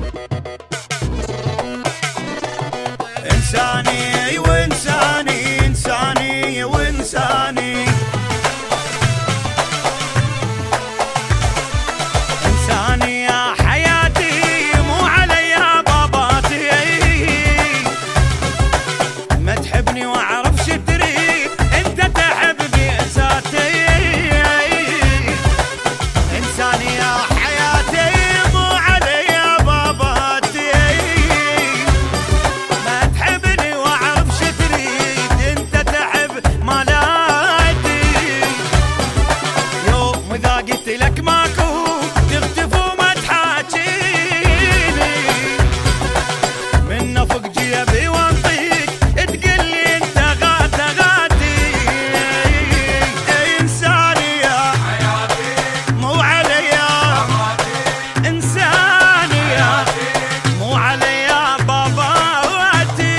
إنساني وإنساني، إنساني وإنساني، إنساني يا حياتي مو علي باباتي. ما تحبني وأعرف شو تريد، أنت تحب بذاتي. إنساني يا حياتي مو علي باباتي. ما تحبني وأعرف شو تريد، أنت تحب مالاتي. يوم إذا قلت لك ماكو تختف وما تحاكيني، من فوق جيبي وانطيك تقلي انت غاتي. انساني يا حياتي مو عليا، انساني يا مو عليا باباتي.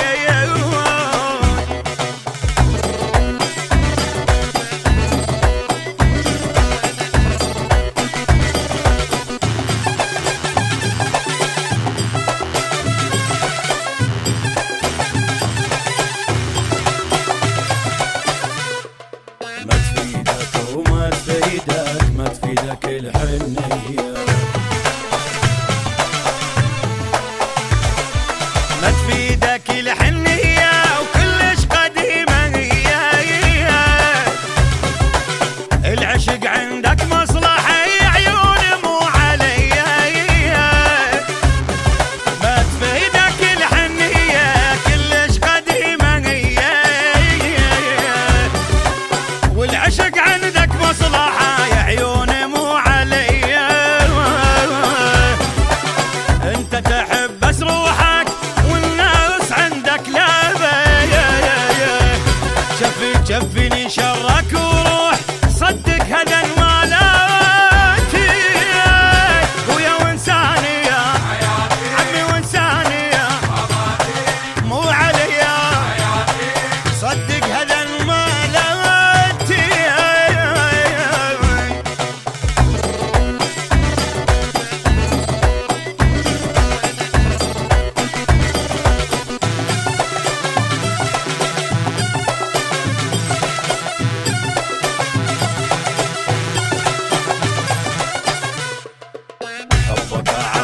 ما تفيدك وما تفيدك، ما تفيدك الحنية، ما تفيدك الحنية وكلش قديمة هي. العشق عندك مصلحة يا عيوني مو عليا. ما تفيدك الحنية كلش قديمة هي، والعشق عندك مصلحة يا عيوني مو عليا. انت تحب بس روحك والناس عندك لابا. شفيني شرك وروح صدق هذا المالاتي. ويا وانساني يا عمي وانساني يا مو عليا، صدق هذا المالاتي. حبك